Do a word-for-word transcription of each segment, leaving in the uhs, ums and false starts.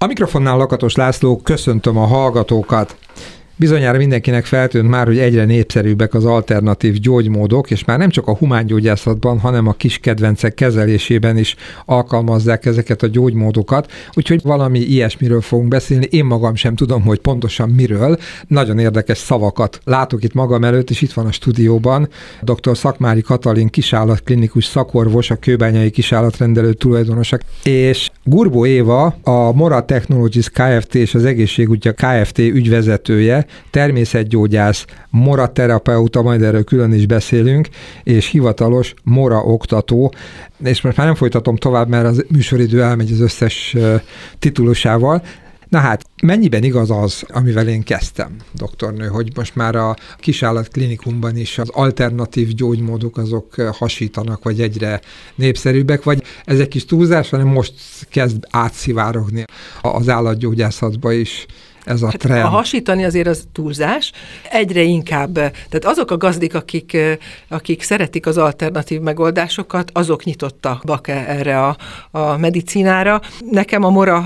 A mikrofonnál Lakatos László, köszöntöm a hallgatókat. Bizonyára mindenkinek feltűnt már, hogy egyre népszerűbbek az alternatív gyógymódok, és már nem csak a humángyógyászatban, hanem a kis kedvencek kezelésében is alkalmazzák ezeket a gyógymódokat, úgyhogy valami ilyesmiről fogunk beszélni. Én magam sem tudom, hogy pontosan miről. Nagyon érdekes szavakat látok itt magam előtt, és itt van a stúdióban dr. Szakmári Katalin kisállatklinikus szakorvos, a Kőbányai Kisállatrendelő tulajdonosa, és Gurbó Éva, a Mora Technologies Kft. És az Egészségútja Kft. Ügyvezetője, természetgyógyász, Mora terapeuta, majd erről külön is beszélünk, és hivatalos Mora oktató, és most már nem folytatom tovább, mert az műsoridő elmegy az összes titulusával. Na hát, mennyiben igaz az, amivel én kezdtem, doktornő, hogy most már a kisállatklinikumban is az alternatív gyógymódok azok hasítanak, vagy egyre népszerűbbek, vagy ez egy kis túlzás, hanem most kezd átszivárogni az állatgyógyászatba is ez a trend. Hát a hasítani azért az túlzás, egyre inkább, tehát azok a gazdik, akik, akik szeretik az alternatív megoldásokat, azok nyitottak erre a, a medicinára. Nekem a Mora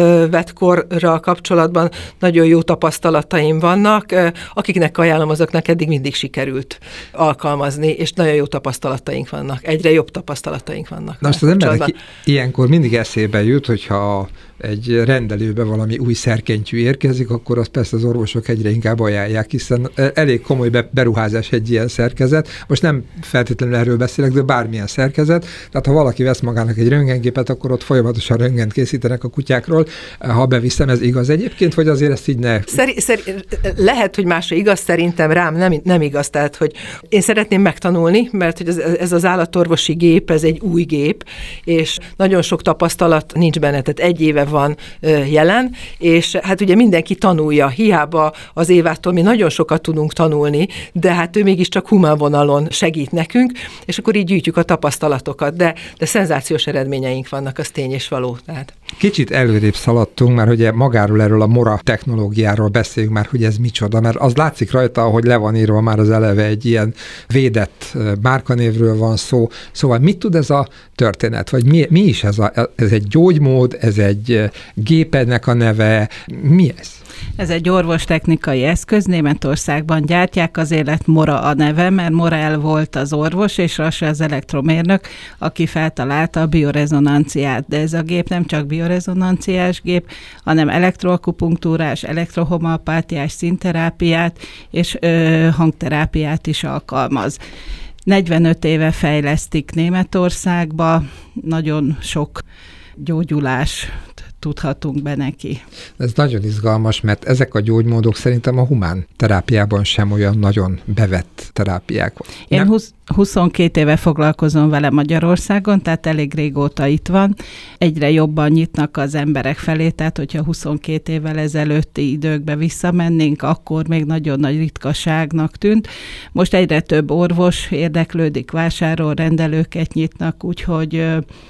vetkorral kapcsolatban nagyon jó tapasztalataim vannak, akiknek ajánlom, azoknak eddig mindig sikerült alkalmazni, és nagyon jó tapasztalataink vannak, egyre jobb tapasztalataink vannak. Na most az embernek ilyenkor mindig eszébe jut, hogyha egy rendelőbe valami új szerkentyű érkezik, akkor azt persze az orvosok egyre inkább ajánlják, hiszen elég komoly beruházás egy ilyen szerkezet. Most nem feltétlenül erről beszélek, de bármilyen szerkezet. Tehát ha valaki vesz magának egy röntgengépet, akkor ott folyamatosan röntgent készítenek a kutyákról. Ha beviszem, ez igaz egyébként, vagy azért ezt így ne... Szeri, szeri, lehet, hogy másra igaz, szerintem rám nem, nem igaz. Tehát, hogy én szeretném megtanulni, mert hogy ez, ez az állatorvosi gép, ez egy új gép, és nagyon sok tapasztalat nincs benne, tehát egy éve van jelen, és hát ugye mindenki tanulja, hiába az Évától mi nagyon sokat tudunk tanulni, de hát ő mégiscsak humán vonalon segít nekünk, és akkor így gyűjtjük a tapasztalatokat, de, de szenzációs eredményeink vannak, az tény és való. Tehát. Kicsit előrébb szaladtunk, mert ugye magáról erről a Mora technológiáról beszéljünk már, hogy ez micsoda, mert az látszik rajta, hogy le van írva már az eleve egy ilyen védett márkanévről van szó. Szóval mit tud ez a történet, vagy mi, mi is ez, a, ez egy gyógymód, ez egy gépednek a neve, mi ez? Ez egy orvostechnikai eszköz, Németországban gyártják, azért lett Mora a neve, mert Morel volt az orvos, és Rasse az elektromérnök, aki feltalálta a biorezonanciát. De ez a gép nem csak biorezonanciás gép, hanem elektroakupunktúrás, elektrohomeopátiás színterápiát és ö, hangterápiát is alkalmaz. negyvenöt éve fejlesztik Németországba, nagyon sok gyógyulás tudhatunk be neki. Ez nagyon izgalmas, mert ezek a gyógymódok szerintem a humán terápiában sem olyan nagyon bevett terápiák. Én húsz, huszonkét éve foglalkozom vele Magyarországon, tehát elég régóta itt van. Egyre jobban nyitnak az emberek felé, tehát hogyha huszonkét évvel ezelőtti időkbe visszamennénk, akkor még nagyon nagy ritkaságnak tűnt. Most egyre több orvos érdeklődik, vásárol, rendelőket nyitnak, úgyhogy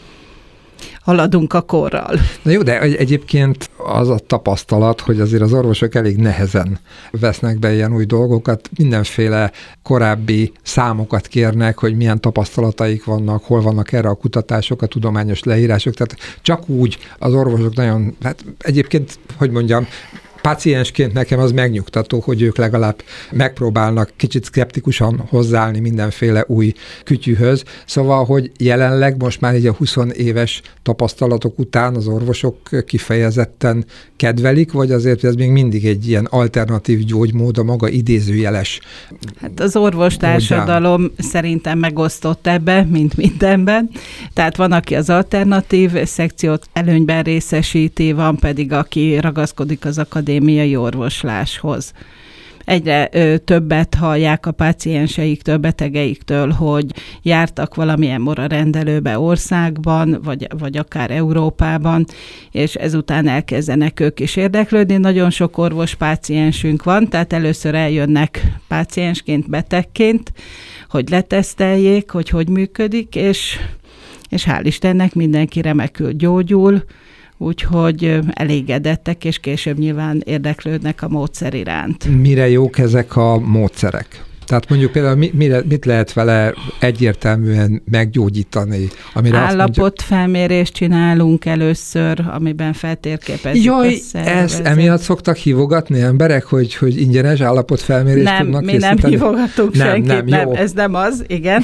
haladunk a korral. Na jó, de egyébként az a tapasztalat, hogy azért az orvosok elég nehezen vesznek be ilyen új dolgokat, mindenféle korábbi számokat kérnek, hogy milyen tapasztalataik vannak, hol vannak erre a kutatások, a tudományos leírások, tehát csak úgy az orvosok nagyon, hát egyébként, hogy mondjam, páciensként nekem az megnyugtató, hogy ők legalább megpróbálnak kicsit szkeptikusan hozzáállni mindenféle új kütyűhöz. Szóval, hogy jelenleg most már így a húsz éves tapasztalatok után az orvosok kifejezetten kedvelik, vagy azért ez még mindig egy ilyen alternatív gyógymód a maga idézőjeles? Hát az orvostársadalom módján szerintem megosztott ebbe, mint mindenben. Tehát van, aki az alternatív szekciót előnyben részesíti, van pedig, aki ragaszkodik az akadémiai orvosláshoz. Egyre ö, többet hallják a pácienseiktől, betegeiktől, hogy jártak valamilyen Mora rendelőbe országban, vagy, vagy akár Európában, és ezután elkezdenek ők is érdeklődni. Nagyon sok orvos páciensünk van, tehát először eljönnek páciensként, betegként, hogy leteszteljék, hogy hogy működik, és, és hál' Istennek mindenki remekül gyógyul, úgyhogy elégedettek, és később nyilván érdeklődnek a módszer iránt. Mire jók ezek a módszerek? Tehát mondjuk például mi, mit lehet vele egyértelműen meggyógyítani? Amire állapotfelmérést csinálunk először, amiben feltérképezzük Jaj, a szervezet. Ezt emiatt szoktak hívogatni emberek, hogy, hogy ingyenes állapotfelmérést nem, tudnak mi készíteni? Nem, hívogatunk nem, senkit, nem, nem, ez nem az, igen.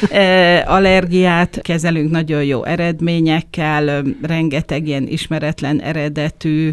E, allergiát kezelünk nagyon jó eredményekkel, rengeteg ilyen ismeretlen eredetű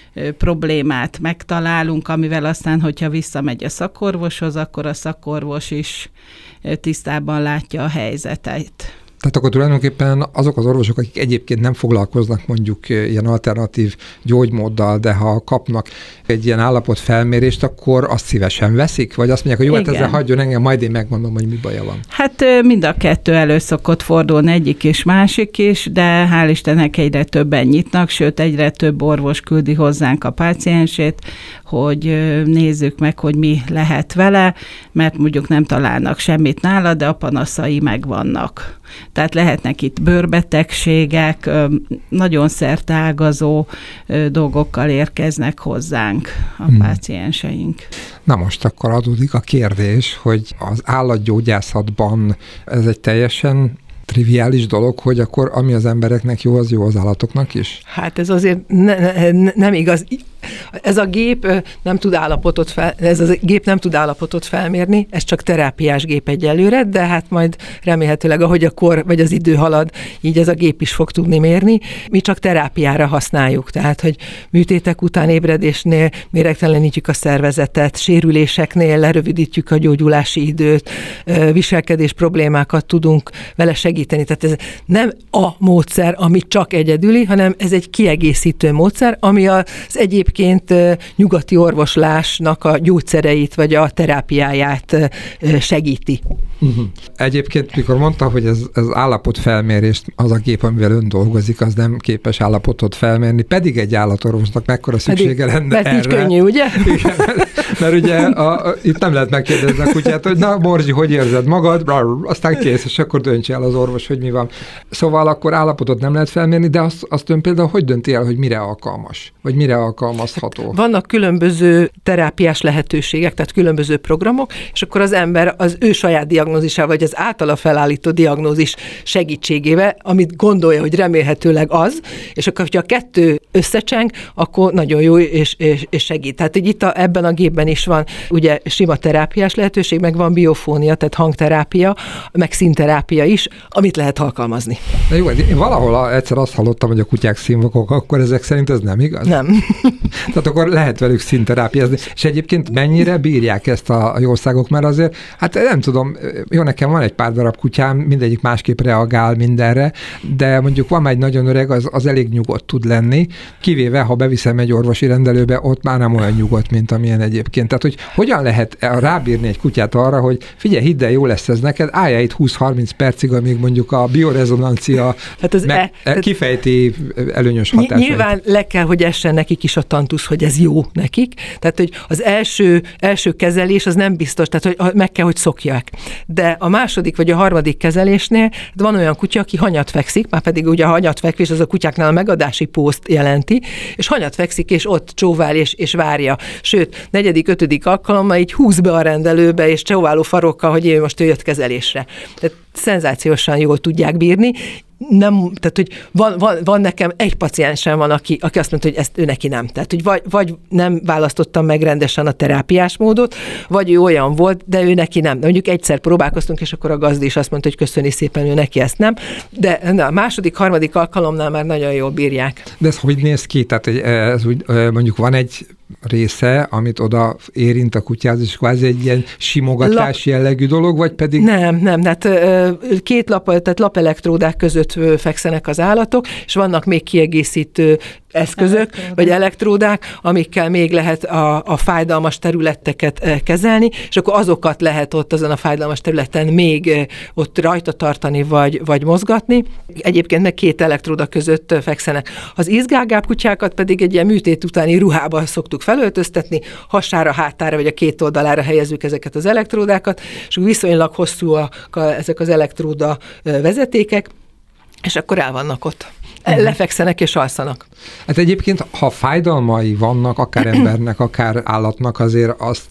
problémát megtalálunk, amivel aztán, hogyha visszamegy a szakorvoshoz, akkor a szakorvos is tisztában látja a helyzetet. Tehát akkor tulajdonképpen azok az orvosok, akik egyébként nem foglalkoznak mondjuk ilyen alternatív gyógymóddal, de ha kapnak egy ilyen állapotfelmérést, akkor azt szívesen veszik? Vagy azt mondják, hogy jó, hát ezzel hagyjon engem, majd én megmondom, hogy mi baja van? Hát mind a kettő elő szokott fordulni, egyik és másik is, de hál' Istennek egyre többen nyitnak, sőt egyre több orvos küldi hozzánk a páciensét, hogy nézzük meg, hogy mi lehet vele, mert mondjuk nem találnak semmit nála, de a panaszai megvannak. Tehát lehetnek itt bőrbetegségek, nagyon szerteágazó dolgokkal érkeznek hozzánk a hmm. pácienseink. Na most akkor adódik a kérdés, hogy az állatgyógyászatban ez egy teljesen triviális dolog, hogy akkor ami az embereknek jó, az jó az állatoknak is? Hát ez azért ne, ne, nem igaz. Ez a gép nem tud állapotot fel, ez a gép nem tud állapotot felmérni, ez csak terápiás gép egyelőre, de hát majd remélhetőleg, ahogy a kor vagy az idő halad, így ez a gép is fog tudni mérni. Mi csak terápiára használjuk, tehát, hogy műtétek után ébredésnél méregtelenítjük a szervezetet, sérüléseknél lerövidítjük a gyógyulási időt, viselkedés problémákat tudunk vele segíteni. Tehát ez nem a módszer, ami csak egyedüli, hanem ez egy kiegészítő módszer, ami az egyébként nyugati orvoslásnak a gyógyszereit vagy a terápiáját segíti. Uh-huh. Egyébként, mikor mondta, hogy ez, ez állapotfelmérést, az a gép, amivel ön dolgozik, az nem képes állapotot felmérni, pedig egy állatorvosnak mekkora szüksége pedig, lenne mert erre. Mert így könnyű, ugye? Igen, mert, mert ugye a, a, itt nem lehet megkérdezni a kutyát, hogy na, Morzsi, hogy érzed magad? Brr, aztán kész, és akkor döntse el az orvos, hogy mi van. Szóval akkor állapotot nem lehet felmérni, de azt, azt ön például hogy dönti el, hogy mire alkalmas? Vagy mire alkalmazható? Vannak különböző terápiás lehetőségek, tehát különböző programok, és akkor az ember az ő saját diagnózisával, vagy az általa felállított diagnózis segítségével, amit gondolja, hogy remélhetőleg az, és akkor, hogyha a kettő összecseng, akkor nagyon jó, és, és, és segít. Tehát így itt a, ebben a gépben is van ugye sima terápiás lehetőség, meg van biofónia, tehát hangterápia, meg színterápia is, amit lehet alkalmazni. De jó, én valahol egyszer azt hallottam, hogy a kutyák színvakok, akkor ezek szerint ez nem igaz? Nem. Tehát akkor lehet velük színterápiázni. És egyébként mennyire bírják ezt a jószágok, mert azért, hát nem tudom, jó, nekem van egy pár darab kutyám, mindegyik másképp reagál mindenre, de mondjuk van egy nagyon öreg, az, az elég nyugodt tud lenni, kivéve, ha beviszem egy orvosi rendelőbe, ott már nem olyan nyugodt, mint amilyen egyébként. Tehát, hogy hogyan lehet rábírni egy kutyát arra, hogy figyelj, hidd el, jó lesz ez neked, álljál itt húsz-harminc percig, amíg mondjuk a biorezonancia hát az meg, e, kifejti előnyös hatásait. Nyilván le kell, hogy essen nekik is a tantusz, hogy ez jó nekik. Tehát, hogy az első, első kezelés az nem biztos, tehát, hogy meg kell, hogy szokják. De a második vagy a harmadik kezelésnél van olyan kutya, aki hanyat fekszik, már pedig ugye a hanyatfekvés az a kutyáknál a megadási pószt jelenti, és hanyat fekszik, és ott csóvál, és, és várja. Sőt, negyedik, ötödik alkalommal így húz be a rendelőbe, és csóváló farokkal, hogy ő most ő jött kezelésre. Tehát szenzációsan jól tudják bírni. Nem, tehát, hogy van, van, van nekem egy paciensem van, aki, aki azt mondta, hogy ezt ő neki nem. Tehát, hogy vagy, vagy nem választottam meg rendesen a terápiás módot, vagy ő olyan volt, de ő neki nem. De mondjuk egyszer próbálkoztunk, és akkor a gazdi is azt mondta, hogy köszöni szépen, ő neki ezt nem. De a második, harmadik alkalomnál már nagyon jól bírják. De ez hogy néz ki? Tehát ez úgy, mondjuk van egy része, amit oda érint a kutyáz, és kvázi egy ilyen simogatás lap... jellegű dolog, vagy pedig... Nem, nem, hát két lap, tehát lapelektródák között fekszenek az állatok, és vannak még kiegészítő eszközök, elektródák. vagy elektródák, amikkel még lehet a, a fájdalmas területeket kezelni, és akkor azokat lehet ott azon a fájdalmas területen még ott rajta tartani, vagy, vagy mozgatni. Egyébként meg két elektróda között fekszenek. Az izgágább kutyákat pedig egy ilyen műtét utáni ruhába szoktuk felöltöztetni, hasára, hátára, vagy a két oldalára helyezzük ezeket az elektródákat, és viszonylag hosszúak ezek az elektróda vezetékek, és akkor el vannak ott. Lefekszenek és alszanak. Hát egyébként, ha fájdalmai vannak, akár embernek, akár állatnak, azért azt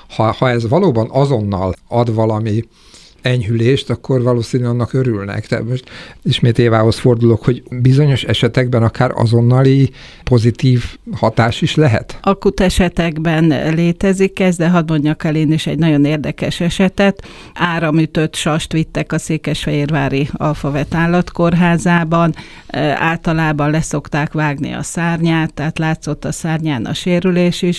ha, ha ez valóban azonnal ad valami enyhülést, akkor valószínűleg annak örülnek. Tehát most ismét Évához fordulok, hogy bizonyos esetekben akár azonnali pozitív hatás is lehet? Akut esetekben létezik ez, de hadd mondjak el én is egy nagyon érdekes esetet. Áramütött sast vittek a székesfehérvári Alfavet állatkórházában, általában leszokták vágni a szárnyát, tehát látszott a szárnyán a sérülés is,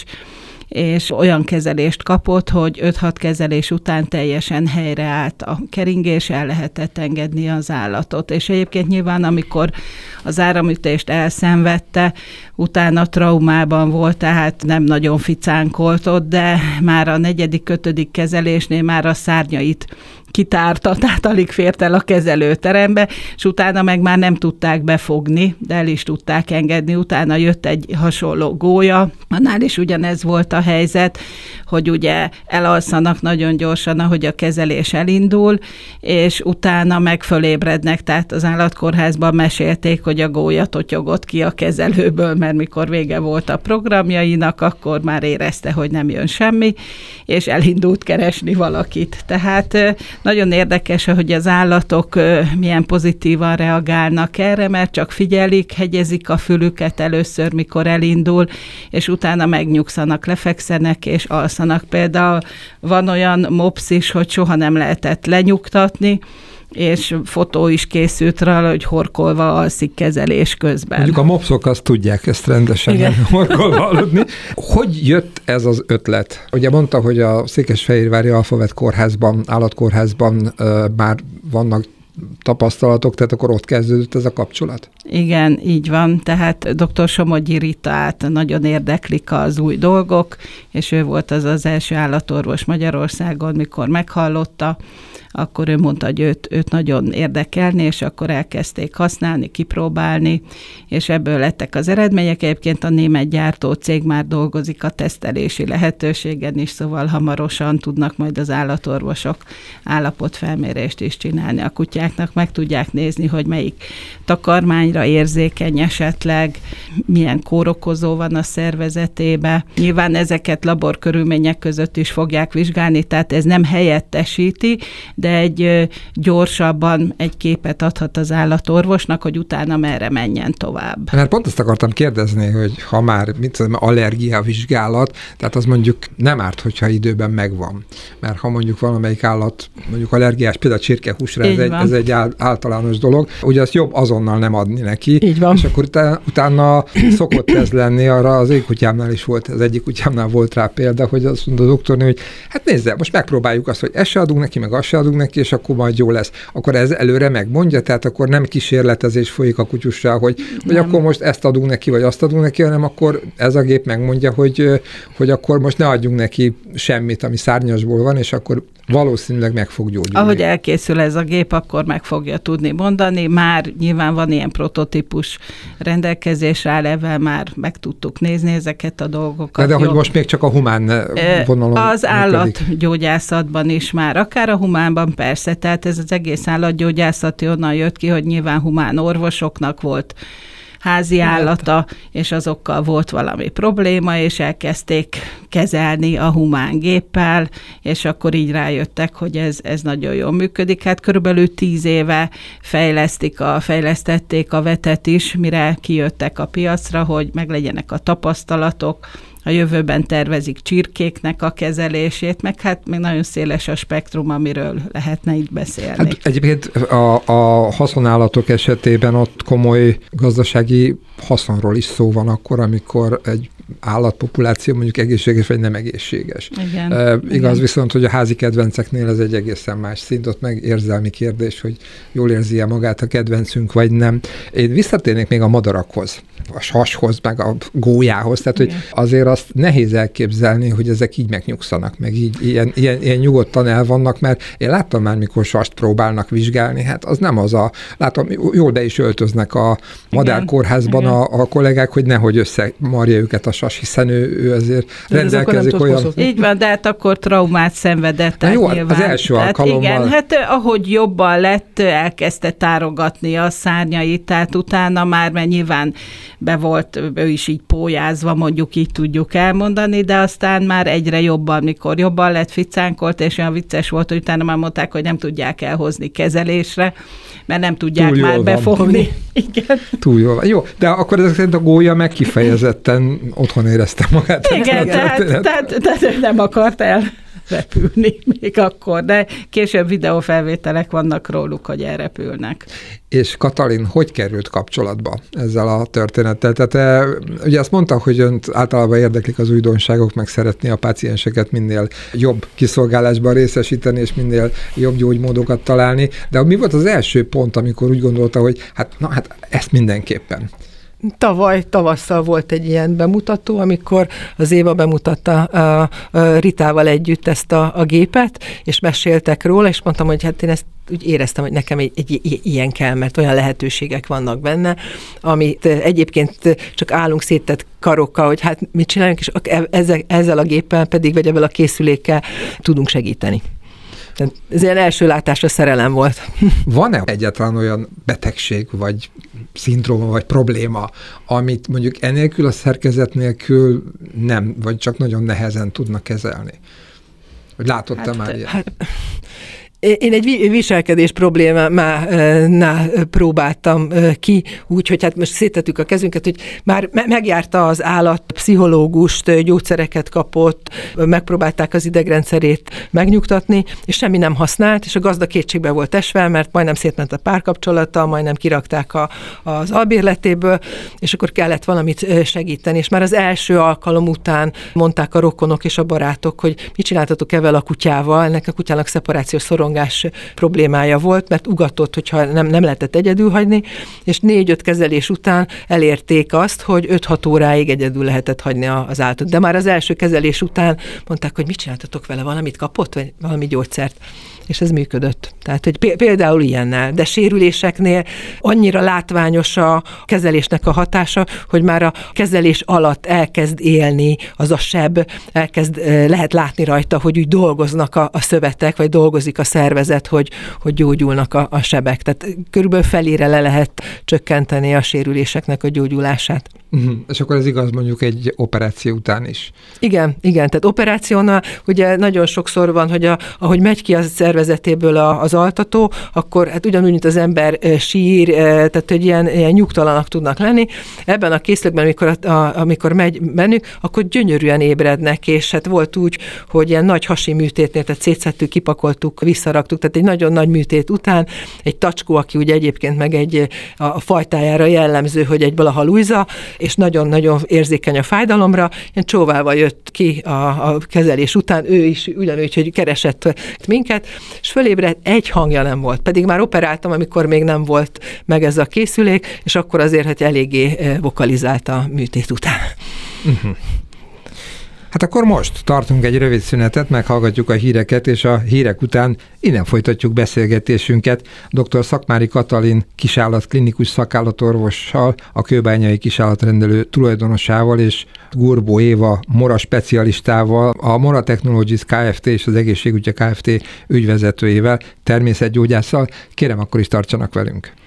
és olyan kezelést kapott, hogy öt-hat kezelés után teljesen helyreállt a keringés, el lehetett engedni az állatot. És egyébként nyilván, amikor az áramütést elszenvedte, utána traumában volt, tehát nem nagyon ficánkolt ott, de már a negyedik, ötödik kezelésnél már a szárnyait kitárta, tehát alig fért el a kezelőterembe, és utána meg már nem tudták befogni, de el is tudták engedni. Utána jött egy hasonló gólya, annál is ugyanez volt a helyzet, hogy ugye elalszanak nagyon gyorsan, ahogy a kezelés elindul, és utána meg fölébrednek, tehát az állatkórházban mesélték, hogy a gólya totyogott ki a kezelőből, mert mikor vége volt a programjainak, akkor már érezte, hogy nem jön semmi, és elindult keresni valakit. Tehát nagyon érdekes, hogy az állatok milyen pozitívan reagálnak erre, mert csak figyelik, hegyezik a fülüket először, mikor elindul, és utána megnyugszanak, lefekszenek és alszanak. Például van olyan mopsz is, hogy soha nem lehetett lenyugtatni, és fotó is készült rá, hogy horkolva alszik kezelés közben. Mondjuk a mopszok azt tudják ezt rendesen igen. horkolva aludni. Hogy jött ez az ötlet? Ugye mondta, hogy a Székesfehérvári Alfavet kórházban, állatkórházban uh, már vannak tapasztalatok, tehát akkor ott kezdődött ez a kapcsolat? Igen, így van. Tehát dr. Somogyi Ritát nagyon érdeklik az új dolgok, és ő volt az az első állatorvos Magyarországon, mikor meghallotta, akkor ő mondta, hogy őt, őt nagyon érdekelni, és akkor elkezdték használni, kipróbálni, és ebből lettek az eredmények. Egyébként a német gyártó cég már dolgozik a tesztelési lehetőségen is, szóval hamarosan tudnak majd az állatorvosok állapotfelmérést is csinálni a kutyáknak, meg tudják nézni, hogy melyik takarmányra érzékeny esetleg, milyen kórokozó van a szervezetébe. Nyilván ezeket laborkörülmények között is fogják vizsgálni, tehát ez nem helyettesíti, de egy gyorsabban egy képet adhat az állatorvosnak, hogy utána merre menjen tovább. Mert pont azt akartam kérdezni, hogy ha már mit tudom, allergia vizsgálat, tehát az mondjuk nem árt, hogyha időben megvan. Mert ha mondjuk valamelyik állat, mondjuk allergiás, például csirkehúsra, ez egy, ez egy általános dolog, ugye azt jobb azonnal nem adni neki. Így van. És akkor utána, utána szokott ez lenni, arra az én kutyámnál is volt, az egyik kutyámnál volt rá példa, hogy azt mondta a doktornő, hogy hát nézze, most megpróbáljuk azt, hogy ezt se adunk neki, meg azt se adunk neki, és akkor majd jó lesz. Akkor ez előre megmondja, tehát akkor nem kísérletezés folyik a kutyussal, hogy, hogy akkor most ezt adunk neki, vagy azt adunk neki, hanem akkor ez a gép megmondja, hogy, hogy akkor most ne adjunk neki semmit, ami szárnyasból van, és akkor valószínűleg meg fog gyógyulni. Ahogy elkészül ez a gép, akkor meg fogja tudni mondani. Már nyilván van ilyen prototípus rendelkezésre áll, ezzel már meg tudtuk nézni ezeket a dolgokat. De, de hogy most még csak a humán vonalon az működik. Állatgyógyászatban is már, akár a humánban persze, tehát ez az egész állatgyógyászati onnan jött ki, hogy nyilván humán orvosoknak volt házi állata, és azokkal volt valami probléma, és elkezdték kezelni a humán géppel, és akkor így rájöttek, hogy ez, ez nagyon jól működik. Hát körülbelül tíz éve fejlesztik a, fejlesztették a vetet is, mire kijöttek a piacra, hogy meglegyenek a tapasztalatok, a jövőben tervezik csirkéknek a kezelését, meg hát még nagyon széles a spektrum, amiről lehetne itt beszélni. Hát egyébként a, a haszonállatok esetében ott komoly gazdasági haszonról is szó van akkor, amikor egy állatpopuláció mondjuk egészséges vagy nem egészséges. Igen, e, igaz igen. Viszont, hogy a házi kedvenceknél ez egy egészen más szint, ott meg érzelmi kérdés, hogy jól érzi-e magát a kedvencünk, vagy nem. Én visszatérnék még a madarakhoz, a sashoz, meg a gólyához, tehát igen. hogy azért azt nehéz elképzelni, hogy ezek így megnyugszanak, meg így ilyen, ilyen, ilyen nyugodtan el vannak, mert én láttam már, mikor sast próbálnak vizsgálni, hát az nem az a, látom, jól be is öltöznek a madárkórházban a, a kollégák, hogy nehogy összemarja őket a sas, hiszen ő, ő azért de rendelkezik olyan... Mozogni. Így van, de hát akkor traumát szenvedett. Na jó, nyilván. Az első tehát alkalommal... Igen, hát ahogy jobban lett, elkezdte tárogatni a szárnyait, tehát utána már, mert nyilván be volt, ő is így pólyázva, mondjuk így tudjuk elmondani, de aztán már egyre jobban, mikor jobban lett, ficánkolt, és olyan vicces volt, hogy utána már mondták, hogy nem tudják elhozni kezelésre, mert nem tudják Túl már befogni. Igen. Túl jól van. Jó, de akkor ezek szerint a gólya meg kifejezetten otthon érezte magát. Igen, tehát, tehát, tehát nem akart elrepülni még akkor, de később videófelvételek vannak róluk, hogy elrepülnek. És Katalin, hogy került kapcsolatba ezzel a történettel? Tehát ugye azt mondta, hogy önt általában érdeklik az újdonságok, meg szeretné a pácienseket minél jobb kiszolgálásban részesíteni, és minél jobb gyógymódokat találni, de mi volt az első pont, amikor úgy gondolta, hogy hát, na, hát ezt mindenképpen? Tavaly, tavasszal volt egy ilyen bemutató, amikor az Éva bemutatta a, a Ritával együtt ezt a, a gépet, és meséltek róla, és mondtam, hogy hát én ezt úgy éreztem, hogy nekem egy, egy, egy ilyen kell, mert olyan lehetőségek vannak benne, amit egyébként csak állunk széttett karokkal, hogy hát mit csináljunk, és ezzel, ezzel a géppel pedig, vagy ebben a készülékkel tudunk segíteni. Tehát ez ilyen első látásra szerelem volt. Van-e egyáltalán olyan betegség, vagy szindróma, vagy probléma, amit mondjuk enélkül a szerkezet nélkül nem, vagy csak nagyon nehezen tudnak kezelni? Vagy látod te hát, már ilyen? Hát, én egy viselkedés problémánál próbáltam ki, úgyhogy hát most széttettük a kezünket, hogy már megjárta az állat, pszichológust, gyógyszereket kapott, megpróbálták az idegrendszerét megnyugtatni, és semmi nem használt, és a gazda kétségbe volt esve, mert majdnem szétment a párkapcsolata, majdnem kirakták a, az albérletéből, és akkor kellett valamit segíteni, és már az első alkalom után mondták a rokonok és a barátok, hogy mit csináltatok ezzel a kutyával, ennek a kutyának szeparációs szorongás problémája volt, mert ugatott, hogyha nem, nem lehetett egyedül hagyni, és négy-öt kezelés után elérték azt, hogy öt-hat óráig egyedül lehetett hagyni az állatot. De már az első kezelés után mondták, hogy mit csináltatok vele, valamit kapott, vagy valami gyógyszert. És ez működött. Tehát, hogy például ilyennel, de sérüléseknél annyira látványos a kezelésnek a hatása, hogy már a kezelés alatt elkezd élni az a seb, elkezd, lehet látni rajta, hogy úgy dolgoznak a, a szövetek, vagy dolgozik a szervezet, hogy, hogy gyógyulnak a, a sebek. Tehát körülbelül felére le lehet csökkenteni a sérüléseknek a gyógyulását. Uh-huh. És akkor ez igaz mondjuk egy operáció után is. Igen, igen, tehát operációnál ugye nagyon sokszor van, hogy a, ahogy megy ki a szervezetéből a, az altató, akkor hát ugyanúgy, mint az ember sír, tehát hogy ilyen, ilyen nyugtalanak tudnak lenni. Ebben a készletben, amikor, a, a, amikor megy bennük, akkor gyönyörűen ébrednek, és hát volt úgy, hogy ilyen nagy hasi műtétnél, tehát szétszedtük, kipakoltuk, visszaraktuk, tehát egy nagyon nagy műtét után egy tacskó, aki ugye egyébként meg egy a fajtájára jellemző, hogy egy balahalújza, és nagyon-nagyon érzékeny a fájdalomra, ilyen csóválva jött ki a, a kezelés után, ő is ugyanúgy, hogy keresett minket, és fölébredt, egy hangja nem volt. Pedig már operáltam, amikor még nem volt meg ez a készülék, és akkor azért, hogy eléggé vokalizált a műtét után. Uh-huh. Hát akkor most tartunk egy rövid szünetet, meghallgatjuk a híreket, és a hírek után innen folytatjuk beszélgetésünket dr. Szakmári Katalin kisállatklinikus szakállatorvossal, a kőbányai kisállatrendelő tulajdonosával, és Gurbó Éva mora specialistával, a Mora Technologies Kft. És az Egészségügyi Kft. Ügyvezetőjével, természetgyógyásszal. Kérem, akkor is tartsanak velünk.